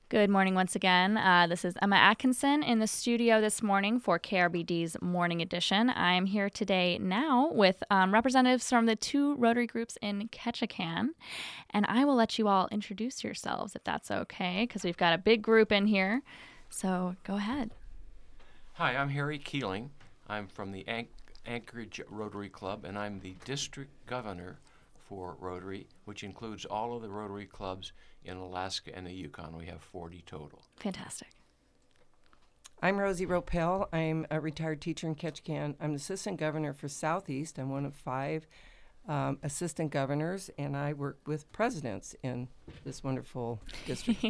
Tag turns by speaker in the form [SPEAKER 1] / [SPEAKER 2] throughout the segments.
[SPEAKER 1] Good morning once again. This is Emma Atkinson in the studio this morning for KRBD's Morning Edition. I'm here today now with representatives from the two Rotary groups in Ketchikan, and I will let you all introduce yourselves if that's okay, because we've got a big group in here. So go ahead.
[SPEAKER 2] Hi, I'm Harry Keeling. I'm from the Anchorage Rotary Club, and I'm the district governor for Rotary, which includes all of the Rotary clubs in Alaska and the Yukon. We have 40 total.
[SPEAKER 1] Fantastic.
[SPEAKER 3] I'm Rosie Ropel. I'm a retired teacher in Ketchikan. I'm the assistant governor for Southeast. I'm one of 5 assistant governors, and I work with presidents in this wonderful district.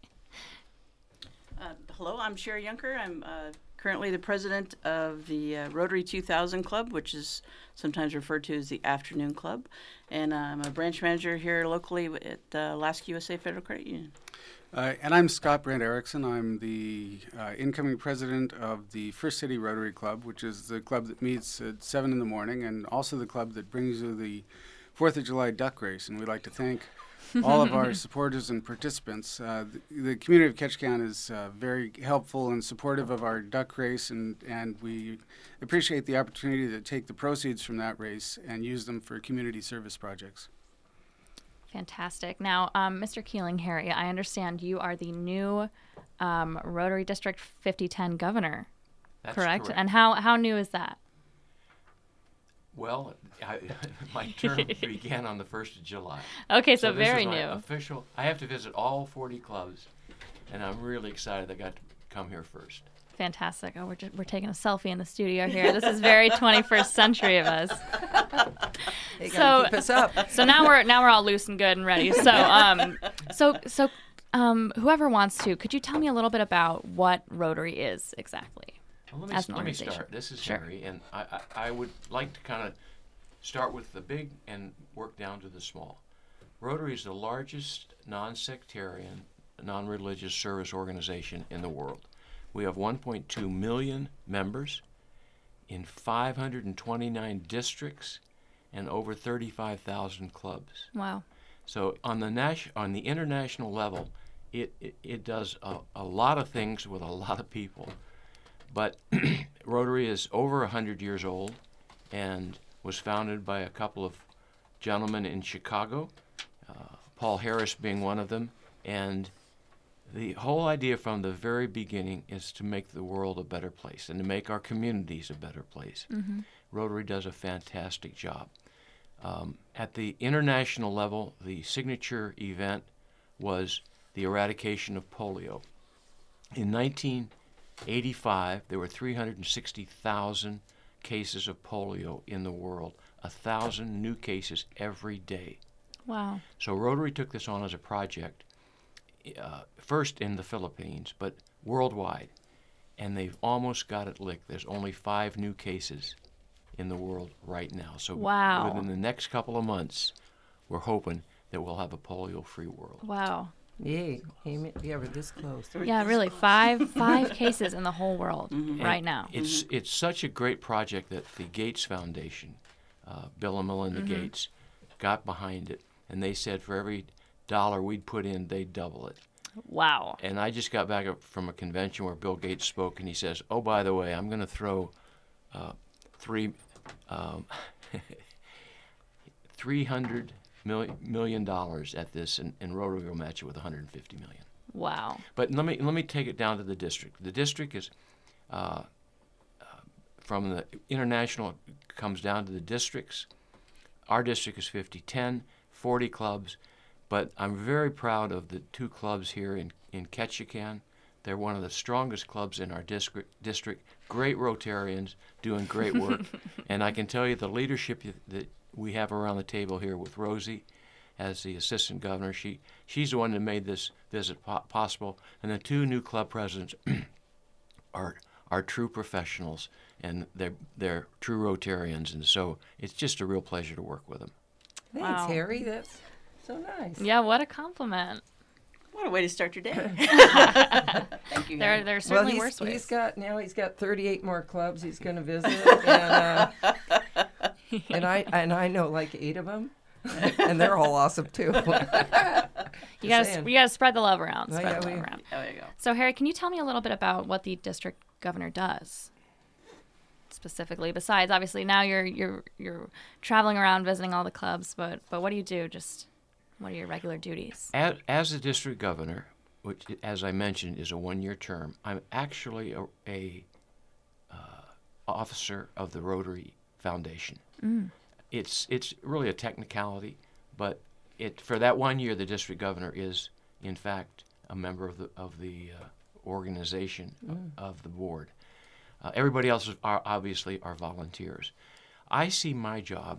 [SPEAKER 4] Hello, I'm Sherry Junker. I'm currently the president of the Rotary 2000 Club, which is sometimes referred to as the Afternoon Club. And I'm a branch manager here locally at Alaska USA Federal Credit Union.
[SPEAKER 5] And I'm Scott Brand Erickson. I'm the incoming president of the First City Rotary Club, which is the club that meets at 7 in the morning and also the club that brings you the 4th of July duck race. And we'd like to thank all of our supporters and participants. The community of Ketchikan is very helpful and supportive of our duck race, and we appreciate the opportunity to take the proceeds from that race and use them for community service projects.
[SPEAKER 1] Fantastic. Now, Mr. Keeling, Harry, I understand you are the new Rotary District 5010 governor,
[SPEAKER 2] That's
[SPEAKER 1] correct? And how new is that?
[SPEAKER 2] Well, my term began on the 1st of July.
[SPEAKER 1] Okay, so
[SPEAKER 2] this
[SPEAKER 1] very
[SPEAKER 2] is my
[SPEAKER 1] new.
[SPEAKER 2] Official. I have to visit all 40 clubs, and I'm really excited I got to come here first.
[SPEAKER 1] Fantastic. Oh, we're taking a selfie in the studio here. This is very 21st century of us.
[SPEAKER 3] They gotta keep us up.
[SPEAKER 1] So now we're all loose and good and ready. So whoever wants to, could you tell me a little bit about what Rotary is exactly?
[SPEAKER 2] Well,
[SPEAKER 1] as an
[SPEAKER 2] let me
[SPEAKER 1] organization?
[SPEAKER 2] start. This is
[SPEAKER 1] Sure.
[SPEAKER 2] Harry, and I would like to kind of start with the big and work down to the small. Rotary is the largest non-sectarian, non-religious service organization in the world. We have 1.2 million members in 529 districts and over 35,000 clubs.
[SPEAKER 1] Wow.
[SPEAKER 2] So on the international level, it does a lot of things with a lot of people. But Rotary is over 100 years old and was founded by a couple of gentlemen in Chicago, Paul Harris being one of them. And the whole idea from the very beginning is to make the world a better place and to make our communities a better place. Mm-hmm. Rotary does a fantastic job. At the international level, the signature event was the eradication of polio. In 1985, there were 360,000 cases of polio in the world, 1,000 new cases every day.
[SPEAKER 1] Wow.
[SPEAKER 2] So Rotary took this on as a project, first in the Philippines, but worldwide, and they've almost got it licked. There's only 5 new cases in the world right now. So
[SPEAKER 1] wow.
[SPEAKER 2] Within the next couple of months, we're hoping that we'll have a polio-free world.
[SPEAKER 1] Wow.
[SPEAKER 3] Yay. Amen. Yeah, we're this close.
[SPEAKER 1] Yeah, really, five cases in the whole world right now.
[SPEAKER 2] It's such a great project that the Gates Foundation, Bill and Melinda Gates, got behind it, and they said for every $1 we'd put in, they'd double it.
[SPEAKER 1] Wow.
[SPEAKER 2] And I just got back from a convention where Bill Gates spoke, and he says, "Oh, by the way, I'm going to throw $300 million at this, and Rotary will match it with $150 million."
[SPEAKER 1] Wow.
[SPEAKER 2] But let me take it down to the district. The district is from the international comes down to the districts. Our district is 5010, 40 clubs, but I'm very proud of the 2 clubs here in Ketchikan. They're one of the strongest clubs in our district. Great Rotarians doing great work, and I can tell you the leadership that we have around the table here with Rosie as the assistant governor. She's the one that made this visit possible, and the 2 new club presidents are true professionals, and they're true Rotarians, and so it's just a real pleasure to work with them.
[SPEAKER 3] Thanks,
[SPEAKER 1] Wow.
[SPEAKER 3] Harry. That's so nice.
[SPEAKER 1] Yeah, what a compliment.
[SPEAKER 4] What a way to start your day. Thank you.
[SPEAKER 1] There are certainly
[SPEAKER 3] Well,
[SPEAKER 1] worse ways.
[SPEAKER 3] he's got 38 more clubs he's going to visit, and I know like 8 of them, and they're all awesome too.
[SPEAKER 1] You
[SPEAKER 3] Just
[SPEAKER 1] gotta
[SPEAKER 3] saying.
[SPEAKER 1] you gotta spread the love around.
[SPEAKER 3] Oh,
[SPEAKER 1] Spread
[SPEAKER 3] yeah,
[SPEAKER 1] the
[SPEAKER 3] we-
[SPEAKER 1] love around.
[SPEAKER 4] There you go.
[SPEAKER 1] So Harry, can you tell me a little bit about what the district governor does? Specifically, besides obviously now you're traveling around visiting all the clubs, but what do you do? Just what are your regular duties?
[SPEAKER 2] As the district governor, which, as I mentioned, is a one-year term, I'm actually a officer of the Rotary Foundation. It's really a technicality, but for that 1 year, the district governor is, in fact, a member of the organization of the board. Everybody else obviously are volunteers. I see my job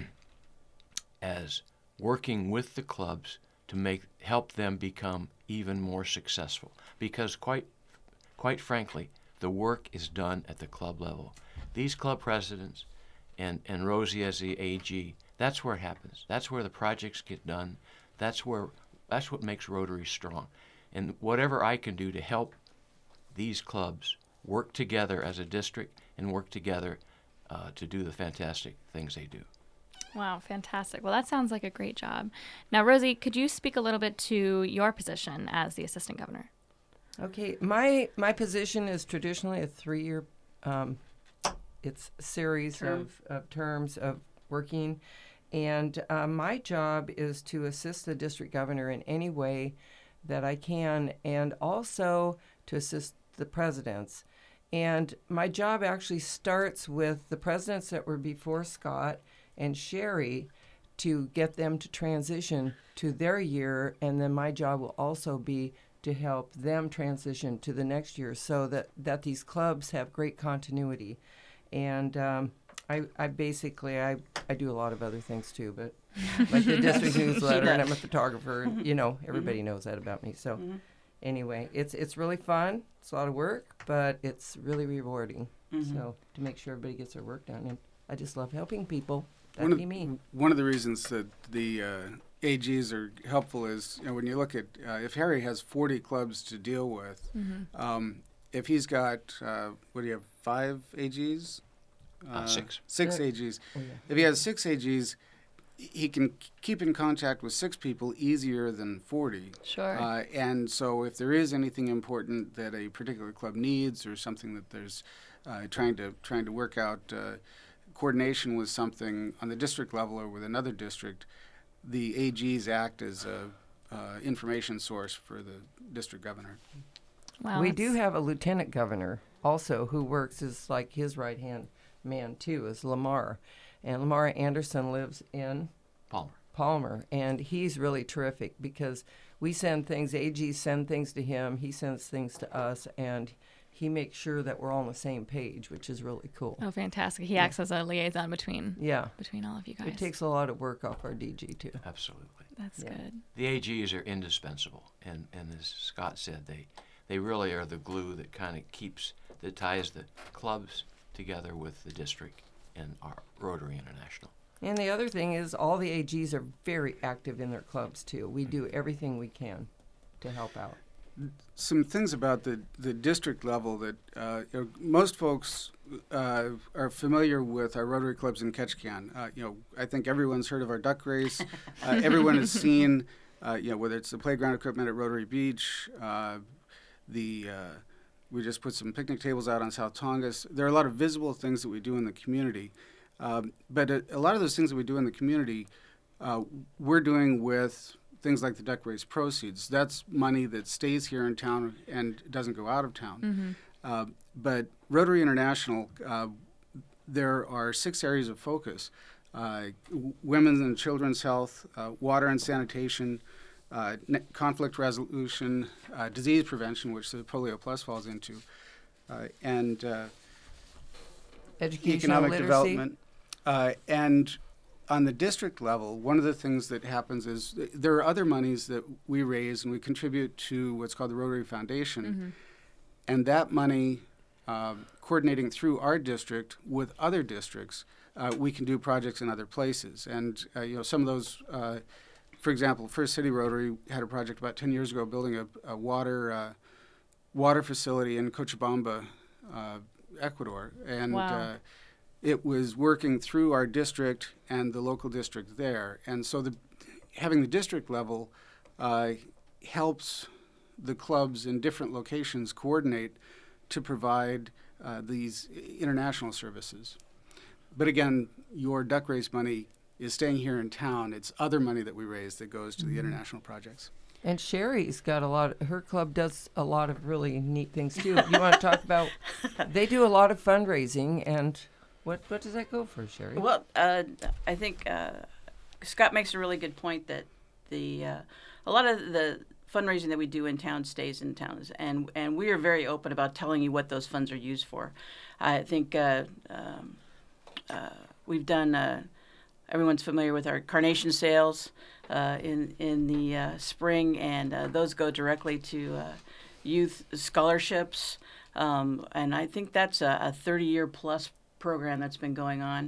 [SPEAKER 2] as working with the clubs to help them become even more successful, because quite frankly, the work is done at the club level. These club presidents and Rosie as the AG, that's where it happens. That's where the projects get done. That's what makes Rotary strong. And whatever I can do to help these clubs work together as a district and work together to do the fantastic things they do.
[SPEAKER 1] Wow, fantastic. Well, that sounds like a great job. Now, Rosie, could you speak a little bit to your position as the assistant governor?
[SPEAKER 3] Okay, my position is traditionally a 3-year it's a series of terms of working, and my job is to assist the district governor in any way that I can, and also to assist the presidents. And my job actually starts with the presidents that were before Scott and Sherry to get them to transition to their year, and then my job will also be to help them transition to the next year so that these clubs have great continuity. And I basically do a lot of other things too, but like the district newsletter, and I'm a photographer, and everybody knows that about me. So anyway, it's really fun. It's a lot of work, but it's really rewarding. So to make sure everybody gets their work done, and I just love helping people. That'd be me.
[SPEAKER 5] One of the reasons that the AGs are helpful is, when you look at if Harry has 40 clubs to deal with, if he's got, 5 AGs?
[SPEAKER 2] 6.
[SPEAKER 5] 6 AGs.
[SPEAKER 3] Oh, yeah.
[SPEAKER 5] If he has 6 AGs, he can keep in contact with 6 people easier than 40.
[SPEAKER 1] Sure.
[SPEAKER 5] And so if there is anything important that a particular club needs, or something that there's trying to work out coordination with something on the district level or with another district, the AGs act as a information source for the district governor.
[SPEAKER 1] Wow.
[SPEAKER 3] We do have a lieutenant governor also who works as like his right-hand man too, is Lamar. And Lamar Anderson lives in Palmer, and he's really terrific because we send things, AGs send things to him, he sends things to us, and he makes sure that we're all on the same page, which is really cool.
[SPEAKER 1] Oh, fantastic. He acts as a liaison between all of you guys.
[SPEAKER 3] It takes a lot of work off our DG too.
[SPEAKER 2] Absolutely.
[SPEAKER 1] That's good.
[SPEAKER 2] The AGs are indispensable, and as Scott said, they really are the glue that that ties the clubs together with the district and our Rotary International.
[SPEAKER 3] And the other thing is all the AGs are very active in their clubs too. We do everything we can to help out.
[SPEAKER 5] Some things about the district level that most folks are familiar with our Rotary clubs in Ketchikan. I think everyone's heard of our duck race. Everyone has seen, whether it's the playground equipment at Rotary Beach, we just put some picnic tables out on South Tongass. There are a lot of visible things that we do in the community. But a lot of those things that we do in the community, we're doing with things like the duck race proceeds. That's money that stays here in town and doesn't go out of town. But Rotary International, there are 6 areas of focus: women's and children's health, water and sanitation, conflict resolution, disease prevention, which the Polio Plus falls into, and
[SPEAKER 3] Educational
[SPEAKER 5] economic
[SPEAKER 3] literacy.
[SPEAKER 5] development. And on the district level, one of the things that happens is there are other monies that we raise and we contribute to what's called the Rotary Foundation. And that money, coordinating through our district with other districts, we can do projects in other places. And some of those, for example, First City Rotary had a project about 10 years ago building a water facility in Cochabamba, Ecuador. And
[SPEAKER 1] Wow.
[SPEAKER 5] it was working through our district and the local district there. And so having the district level helps the clubs in different locations coordinate to provide these international services. But again, your duck race money is staying here in town. It's other money that we raise that goes to the international projects.
[SPEAKER 3] And Sherry's got her club does a lot of really neat things too. You want to talk about, they do a lot of fundraising, and what does that go for, Sherry?
[SPEAKER 4] Well, I think Scott makes a really good point that a lot of the fundraising that we do in town stays in town, and we are very open about telling you what those funds are used for. I think we've done. Everyone's familiar with our carnation sales in the spring, and those go directly to youth scholarships. And I think that's a 30-year plus program that's been going on.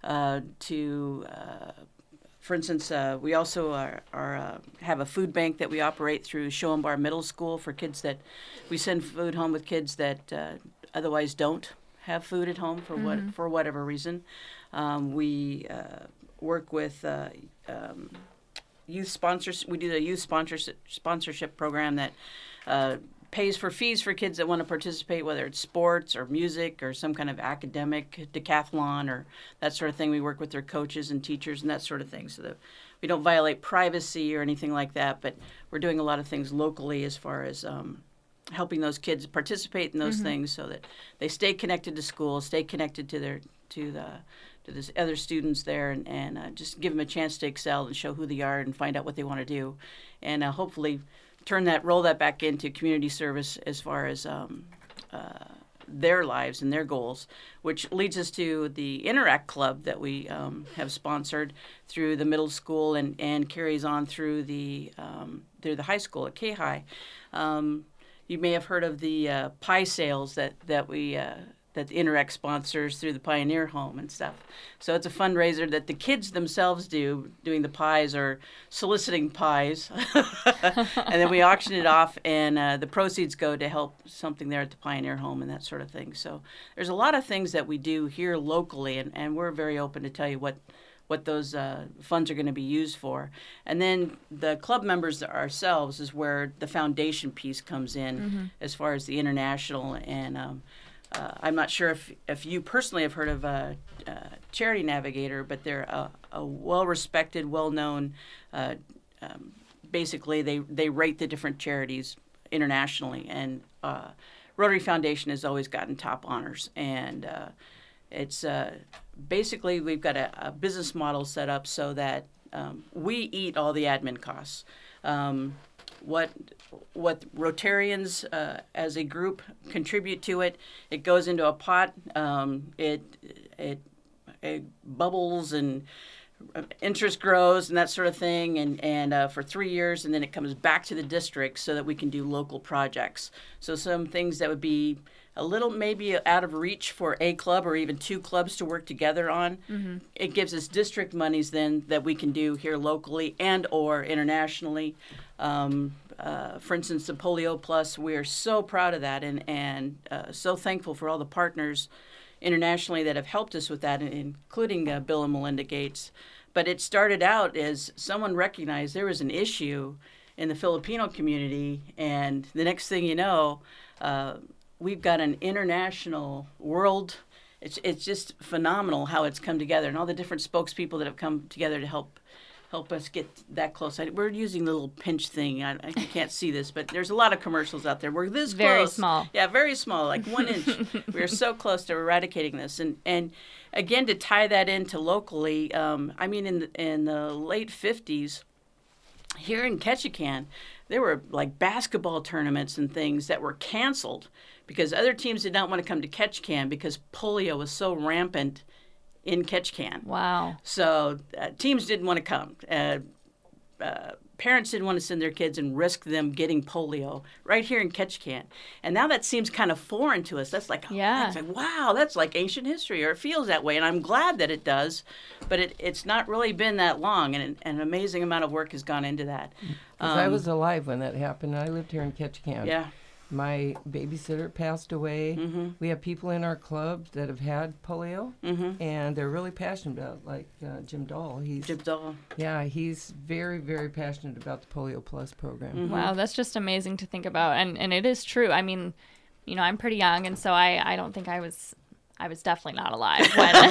[SPEAKER 4] For instance, we also have a food bank that we operate through Schoenbar Middle School for kids that we send food home with kids that otherwise don't have food at home for whatever reason. We work with youth sponsors. We do the youth sponsorship program that pays for fees for kids that want to participate, whether it's sports or music or some kind of academic decathlon or that sort of thing. We work with their coaches and teachers and that sort of thing, so that we don't violate privacy or anything like that. But we're doing a lot of things locally as far as helping those kids participate in those things, so that they stay connected to school, stay connected to the other students there, and just give them a chance to excel and show who they are and find out what they want to do, and hopefully roll that back into community service as far as their lives and their goals, which leads us to the Interact Club that we have sponsored through the middle school and carries on through the high school at K-High. You may have heard of the pie sales that the Interact sponsors through the Pioneer Home and stuff. So it's a fundraiser that the kids themselves doing the pies or soliciting pies. And then we auction it off, and the proceeds go to help something there at the Pioneer Home and that sort of thing. So there's a lot of things that we do here locally, and we're very open to tell you what those funds are going to be used for. And then the club members ourselves is where the foundation piece comes in as far as the international. And I'm not sure if you personally have heard of Charity Navigator, but they're a well-respected, well-known, basically they rate the different charities internationally. And Rotary Foundation has always gotten top honors. And it's basically we've got a business model set up so that we eat all the admin costs. What Rotarians as a group contribute to it goes into a pot. It bubbles and interest grows and that sort of thing, and for 3 years, and then it comes back to the district so that we can do local projects. So some things that would be a little maybe out of reach for a club or even two clubs to work together on. It gives us district monies then that we can do here locally and or internationally. For instance, the Polio Plus, we're so proud of that and so thankful for all the partners internationally that have helped us with that, including Bill and Melinda Gates. But it started out as someone recognized there was an issue in the Filipino community, and the next thing you know, we've got an international world. It's just phenomenal how it's come together, and all the different spokespeople that have come together to help us get that close. We're using the little pinch thing. You can't see this, but there's a lot of commercials out there. We're this
[SPEAKER 1] very
[SPEAKER 4] close.
[SPEAKER 1] Small.
[SPEAKER 4] Yeah, very small, like 1 inch. We're so close to eradicating this. And again, to tie that into locally, in the late 50s, here in Ketchikan, there were like basketball tournaments and things that were canceled because other teams did not want to come to Ketchikan because polio was so rampant in Ketchikan.
[SPEAKER 1] Wow.
[SPEAKER 4] So teams didn't want to come. Parents didn't want to send their kids and risk them getting polio right here in Ketchikan. And now that seems kind of foreign to us. That's like, that's like, wow, that's like ancient history, or it feels that way. And I'm glad that it does, but it's not really been that long, and an amazing amount of work has gone into that.
[SPEAKER 3] Because I was alive when that happened. I lived here in Ketchikan.
[SPEAKER 4] Yeah.
[SPEAKER 3] My babysitter passed away. We have people in our club that have had polio, and they're really passionate about it, like Jim Dahl.
[SPEAKER 4] Jim Dahl.
[SPEAKER 3] Yeah, he's very, very passionate about the Polio Plus program.
[SPEAKER 1] Wow, that's just amazing to think about. And it is true. I mean, you know, I'm pretty young, and so I don't think I was definitely not alive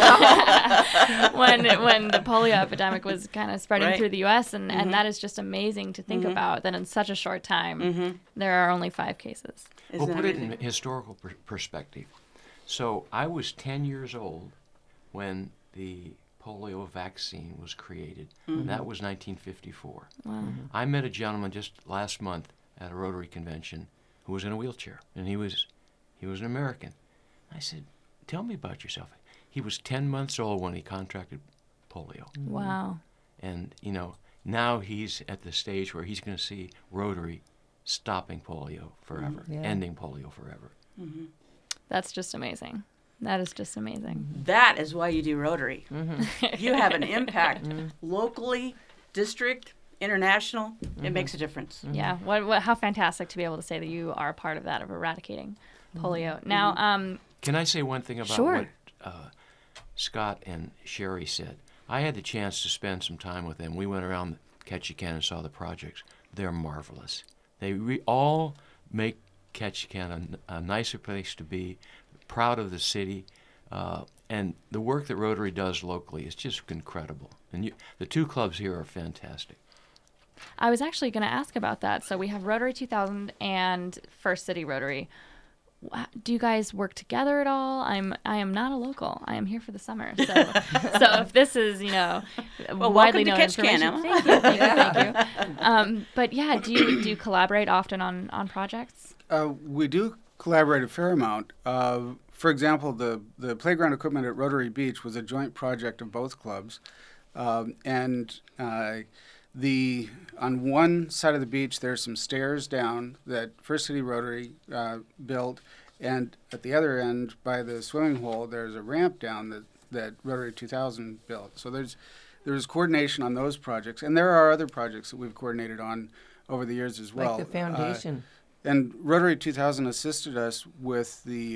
[SPEAKER 1] when the polio epidemic was kind of spreading through the U.S. And that is just amazing to think about that in such a short time there are only 5 cases.
[SPEAKER 2] Well, put it in historical perspective. So I was 10 years old when the polio vaccine was created. That was 1954.
[SPEAKER 1] Wow.
[SPEAKER 2] I met a gentleman just last month at a Rotary convention who was in a wheelchair, and he was an American. I said, "Tell me about yourself." He was 10 months old when he contracted polio.
[SPEAKER 1] Wow.
[SPEAKER 2] And, you know, now he's at the stage where he's going to see Rotary stopping polio forever, ending polio forever.
[SPEAKER 1] That's just amazing. That is just amazing.
[SPEAKER 4] That is why you do Rotary. You have an impact locally, district, international. It makes a difference.
[SPEAKER 1] Yeah. How fantastic to be able to say that you are a part of that, of eradicating polio. Now,
[SPEAKER 2] Can I say one thing about
[SPEAKER 1] Sure.
[SPEAKER 2] what Scott and Sherry said? I had the chance to spend some time with them. We went around Ketchikan and saw the projects. They're marvelous. They all make Ketchikan a nicer place to be, proud of the city, and the work that Rotary does locally is just incredible. And the 2 clubs here are fantastic.
[SPEAKER 1] I was actually going to ask about that. So we have Rotary 2000 and First City Rotary. Do you guys work together at all? I am not a local. I am here for the summer. So if this is, you know, widely known
[SPEAKER 4] Ketchikan,
[SPEAKER 1] information,
[SPEAKER 4] Emma.
[SPEAKER 1] thank you. But yeah, do you collaborate often on projects?
[SPEAKER 5] We do collaborate a fair amount. For example, the playground equipment at Rotary Beach was a joint project of both clubs, and on one side of the beach there's some stairs down that First City Rotary built, and at the other end by the swimming hole there's a ramp down that Rotary 2000 built. So there's coordination on those projects, and there are other projects that we've coordinated on over the years as well.
[SPEAKER 3] Like the foundation.
[SPEAKER 5] And Rotary 2000 assisted us with the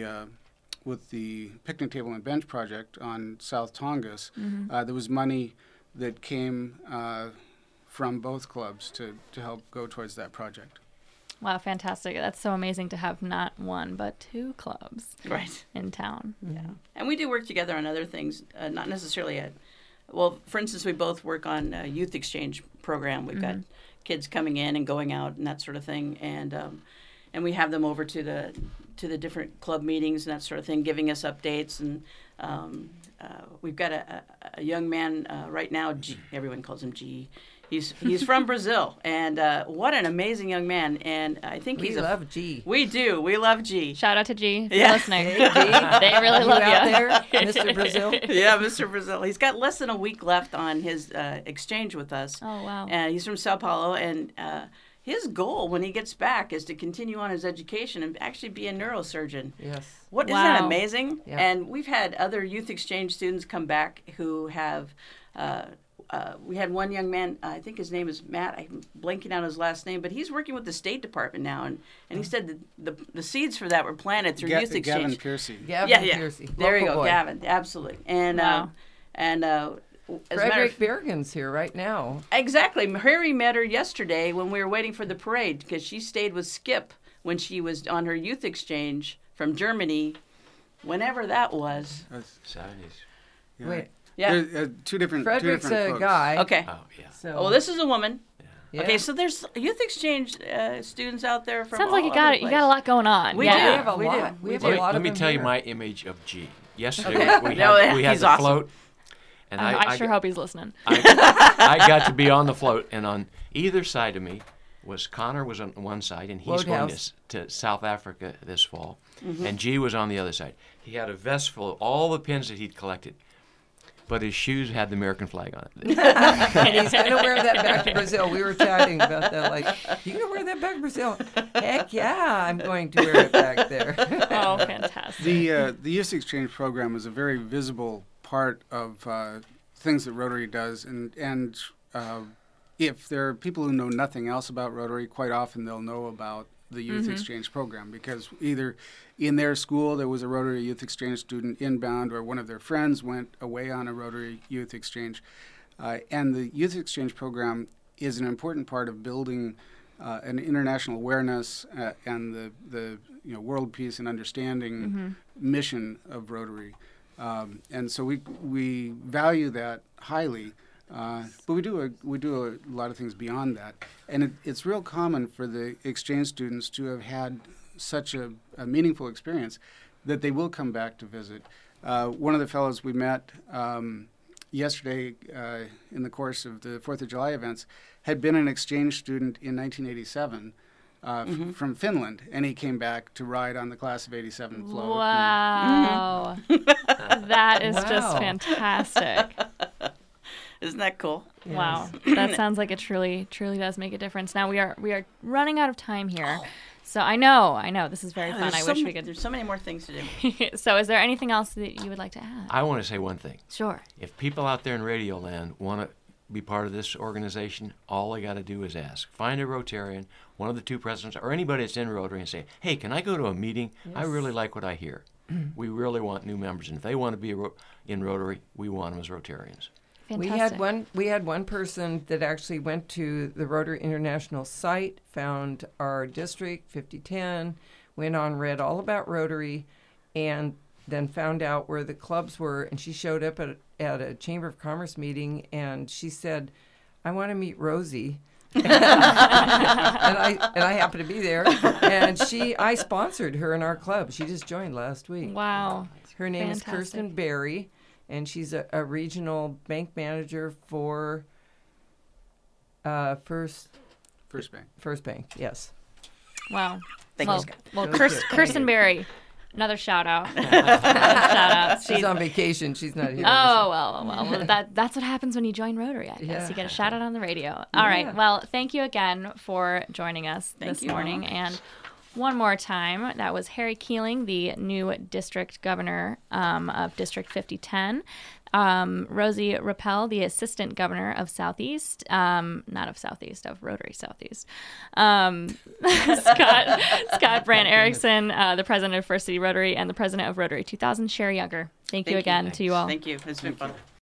[SPEAKER 5] picnic table and bench project on South Tongass. There was money that came from both clubs to help go towards that project.
[SPEAKER 1] Wow, fantastic. That's so amazing to have not 1 but 2 clubs in town.
[SPEAKER 4] Yeah. And we do work together on other things, not necessarily for instance, we both work on a youth exchange program. We've got kids coming in and going out and that sort of thing, and we have them over to the different club meetings and that sort of thing, giving us updates. And we've got a young man right now, G, everyone calls him G. He's from Brazil, and what an amazing young man! And I think
[SPEAKER 3] We love G.
[SPEAKER 4] We do. We love G.
[SPEAKER 1] Shout out to G if
[SPEAKER 4] Yeah.
[SPEAKER 1] you're listening.
[SPEAKER 3] Hey, G.
[SPEAKER 1] They really
[SPEAKER 3] You
[SPEAKER 1] love
[SPEAKER 3] out
[SPEAKER 1] you.
[SPEAKER 3] there, Mr. Brazil?
[SPEAKER 4] Yeah, Mr. Brazil. He's got less than a week left on his exchange with us.
[SPEAKER 1] Oh, wow.
[SPEAKER 4] And he's from Sao Paulo, and his goal when he gets back is to continue on his education and actually be a neurosurgeon.
[SPEAKER 3] Yes.
[SPEAKER 4] Isn't that
[SPEAKER 1] Wow.
[SPEAKER 4] amazing?
[SPEAKER 3] Yeah.
[SPEAKER 4] And we've had other youth exchange students come back who have. We had one young man, I think his name is Matt. I'm blanking out his last name, but he's working with the State Department now, and he said that the seeds for that were planted through youth exchange.
[SPEAKER 5] Gavin Piercy.
[SPEAKER 3] Gavin Piercy.
[SPEAKER 4] There you
[SPEAKER 3] local
[SPEAKER 4] go,
[SPEAKER 3] boy.
[SPEAKER 4] Gavin. Absolutely. And
[SPEAKER 1] Wow.
[SPEAKER 4] as a matter
[SPEAKER 3] Frederick
[SPEAKER 4] of,
[SPEAKER 3] Bergen's here right now.
[SPEAKER 4] exactly. Harry met her yesterday when we were waiting for the parade because she stayed with Skip when she was on her youth exchange from Germany, whenever that was.
[SPEAKER 2] 70s.
[SPEAKER 5] Yeah.
[SPEAKER 3] Wait,
[SPEAKER 4] Yeah.
[SPEAKER 5] There, two different
[SPEAKER 3] Frederick's
[SPEAKER 5] folks.
[SPEAKER 3] a guy.
[SPEAKER 4] Okay.
[SPEAKER 2] Oh, yeah.
[SPEAKER 3] So,
[SPEAKER 4] Oh, well, this is a woman.
[SPEAKER 3] yeah.
[SPEAKER 4] Okay, so there's youth exchange students out there from
[SPEAKER 1] Sounds like
[SPEAKER 4] all
[SPEAKER 1] you got
[SPEAKER 4] over
[SPEAKER 1] it.
[SPEAKER 4] the
[SPEAKER 1] You got a lot going on.
[SPEAKER 4] We
[SPEAKER 3] we
[SPEAKER 4] do.
[SPEAKER 3] have a
[SPEAKER 4] We do.
[SPEAKER 3] lot. We have a
[SPEAKER 2] Let
[SPEAKER 3] lot
[SPEAKER 2] me,
[SPEAKER 3] of
[SPEAKER 2] let me
[SPEAKER 3] them
[SPEAKER 2] tell you
[SPEAKER 3] here.
[SPEAKER 2] my image of G. Yesterday
[SPEAKER 3] Okay.
[SPEAKER 2] we
[SPEAKER 4] No,
[SPEAKER 2] had
[SPEAKER 4] he's
[SPEAKER 2] the
[SPEAKER 4] awesome.
[SPEAKER 2] float, and
[SPEAKER 1] I sure hope he's listening.
[SPEAKER 2] I got to be on the float, and on either side of me was Connor was on one side, and he's going
[SPEAKER 3] Wodehouse.
[SPEAKER 2] to South Africa this fall, and G was on the other side. He had a vest full of all the pins that he'd collected, but his shoes had the American flag on it.
[SPEAKER 3] And he's going to wear that back to Brazil. We were chatting about that. Like, you going to wear that back to Brazil? Heck yeah, I'm going to wear it back there.
[SPEAKER 1] Oh, fantastic.
[SPEAKER 5] The youth exchange program is a very visible part of things that Rotary does, and if there are people who know nothing else about Rotary, quite often they'll know about the youth exchange program, because either in their school there was a Rotary Youth Exchange student inbound, or one of their friends went away on a Rotary Youth Exchange. And the youth exchange program is an important part of building an international awareness and the world peace and understanding mission of Rotary. And so we value that highly. But we do a lot of things beyond that, and it's real common for the exchange students to have had such a meaningful experience that they will come back to visit. One of the fellows we met yesterday in the course of the 4th of July events had been an exchange student in 1987 from Finland, and he came back to ride on the Class of '87 float.
[SPEAKER 1] Wow. That is just fantastic.
[SPEAKER 4] Isn't that cool?
[SPEAKER 3] Yes.
[SPEAKER 1] Wow, that sounds like it truly does make a difference. Now we are running out of time here, so I know this is very fun. I wish we could.
[SPEAKER 4] There's so many more things to do.
[SPEAKER 1] So, is there anything else that you would like to add?
[SPEAKER 2] I want to say one thing.
[SPEAKER 1] Sure.
[SPEAKER 2] If people out there in Radio Land want to be part of this organization, all they got to do is ask. Find a Rotarian, one of the two presidents, or anybody that's in Rotary, and say, hey, can I go to a meeting? I really like what I hear. We really want new members, and if they want to be in Rotary, we want them as Rotarians.
[SPEAKER 1] Fantastic.
[SPEAKER 3] We had one person that actually went to the Rotary International site, found our district 5010, went on, read all about Rotary, and then found out where the clubs were. And she showed up at a Chamber of Commerce meeting, and she said, "I want to meet Rosie." and I happened to be there, and I sponsored her in our club. She just joined last week.
[SPEAKER 1] Wow.
[SPEAKER 3] Her name
[SPEAKER 1] Fantastic.
[SPEAKER 3] is Kirsten Berry, and she's a regional bank manager for First
[SPEAKER 5] Bank.
[SPEAKER 3] First Bank, yes.
[SPEAKER 1] Wow.
[SPEAKER 4] Thank you, Scott.
[SPEAKER 1] Well,
[SPEAKER 3] That was good.
[SPEAKER 1] Kirsten Berry, another shout out. Shout out.
[SPEAKER 3] She's on vacation. She's not here.
[SPEAKER 1] Oh, well, that's what happens when you join Rotary, I guess.
[SPEAKER 3] Yeah.
[SPEAKER 1] You get a shout out on the radio. All right. Well, thank you again for joining us this morning. And one more time, that was Harry Keeling, the new district governor of District 5010. Rosie Rappel, the assistant governor of Southeast, not of Southeast, of Rotary Southeast. Scott Brandt Erickson, the president of First City Rotary, and the president of Rotary 2000, Sherry Younger. Thank you again to you all.
[SPEAKER 4] Thank you. It's been fun.